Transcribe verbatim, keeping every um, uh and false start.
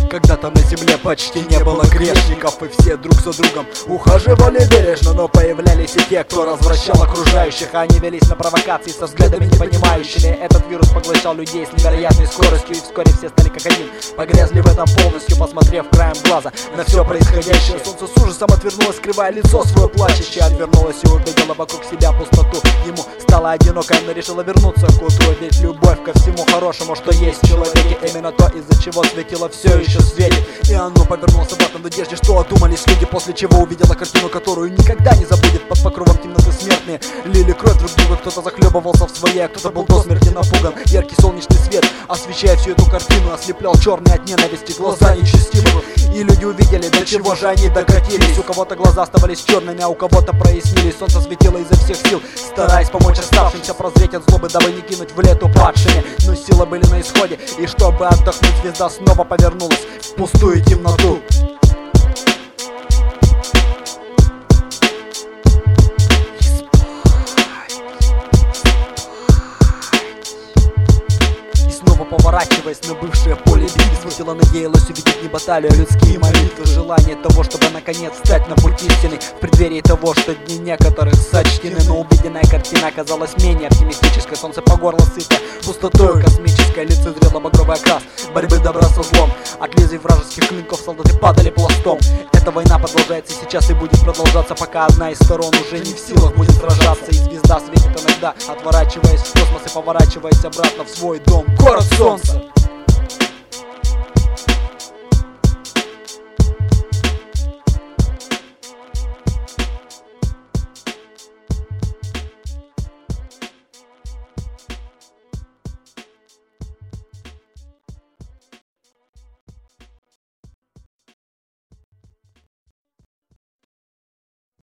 Когда-то на земле почти не было грешников, и все друг за другом ухаживали бережно. Но появлялись и те, кто развращал окружающих. Они велись на провокации со взглядами непонимающими. Этот вирус поглощал людей с невероятной скоростью, и вскоре все стали как один, погрязли в этом полностью, посмотрев краем глаза на все происходящее. Солнце с ужасом отвернулось, скрывая лицо свое плачущее. Отвернулось и увидела вокруг себя пустоту. Ему стало одиноко, но решила вернуться к утру. Ведь любовь ко всему хорошему, что есть в человеке, именно то, из-за чего светило все еще светит. И оно повернулось обратно в надежде, что одумались люди, после чего увидела картину, которую никогда не забудет. Под покровом темноты смертные лили кровь друг друга. Кто-то захлебывался в своей, а кто-то был до смерти напуган. Яркий солнечный свет, освещая всю эту картину, ослеплял черные от ненависти глаза нечестивых. И люди увидели, до чего же они докатились. У кого-то глаза оставались черными, а у кого-то прояснились. Солнце светило изо всех сил, стараясь помочь оставшимся прозреть от злобы, дабы не кинуть в лету падшими. Но силы были на исходе, и чтобы отдохнуть, звезда снова повернулась в пустую темноту. Поворачиваясь на бывшее поле битвы, светило надеялась увидеть не баталию, а людские молитвы. Желание того, чтобы наконец стать на пути истины, в преддверии того, что дни некоторых сочтены. Но увиденная картина оказалась менее оптимистической. Солнце по горло сыто пустотою космической, лицезрело багровый окрас борьбы добра со злом. От лезвий вражеских клинков солдаты падали пластом. Эта война продолжается сейчас и будет продолжаться, пока одна из сторон уже не в силах будет сражаться. И звезда светит иногда, отворачиваясь в космос и поворачиваясь обратно в свой дом, город солнца.